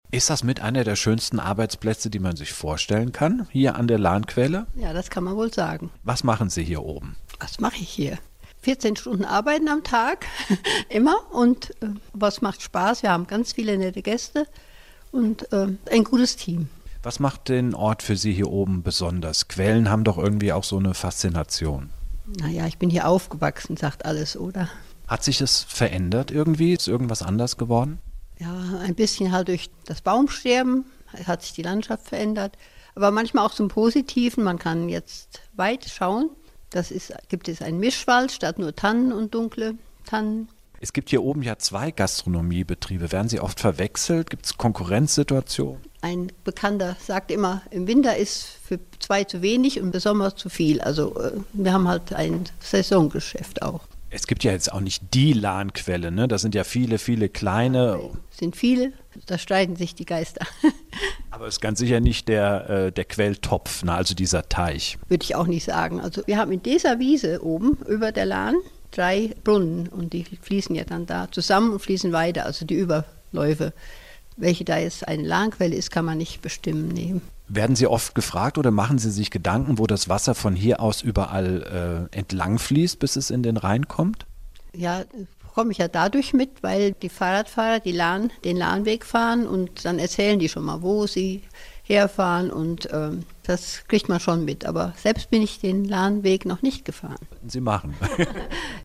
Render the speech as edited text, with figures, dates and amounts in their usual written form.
Ist das mit einer der schönsten Arbeitsplätze, die man sich vorstellen kann, hier an der Lahnquelle? Ja, das kann man wohl sagen. Was machen Sie hier oben? Was mache ich hier? 14 Stunden arbeiten am Tag, immer. Aber es macht Spaß. Wir haben ganz viele nette Gäste und ein gutes Team. Was macht den Ort für Sie hier oben besonders? Quellen haben doch irgendwie auch so eine Faszination. Naja, ich bin hier aufgewachsen, sagt alles, oder? Hat sich das verändert irgendwie? Ist irgendwas anders geworden? Ja, ein bisschen halt durch das Baumsterben hat sich die Landschaft verändert. Aber manchmal auch zum Positiven. Man kann jetzt weit schauen. Gibt es einen Mischwald statt nur Tannen und dunkle Tannen. Es gibt hier oben ja 2 Gastronomiebetriebe. Werden sie oft verwechselt? Gibt es Konkurrenzsituationen? Ein Bekannter sagt immer, im Winter ist für 2 zu wenig und im Sommer zu viel. Also wir haben halt ein Saisongeschäft auch. Es gibt ja jetzt auch nicht die Lahnquelle, ne? Das sind ja viele, viele kleine. Es sind viele, da streiten sich die Geister. Aber es ist ganz sicher nicht der Quelltopf, ne? Also dieser Teich. Würde ich auch nicht sagen. Also wir haben in dieser Wiese oben über der Lahn 3 Brunnen und die fließen ja dann da zusammen und fließen weiter, also die Überläufe. Welche da jetzt eine Lahnquelle ist, kann man nicht bestimmen. Nee. Werden Sie oft gefragt oder machen Sie sich Gedanken, wo das Wasser von hier aus überall entlang fließt, bis es in den Rhein kommt? Ja, komme ich ja dadurch mit, weil die Fahrradfahrer den Lahnweg fahren und dann erzählen die schon mal, wo sie herfahren und das kriegt man schon mit. Aber selbst bin ich den Lahnweg noch nicht gefahren. Sie machen.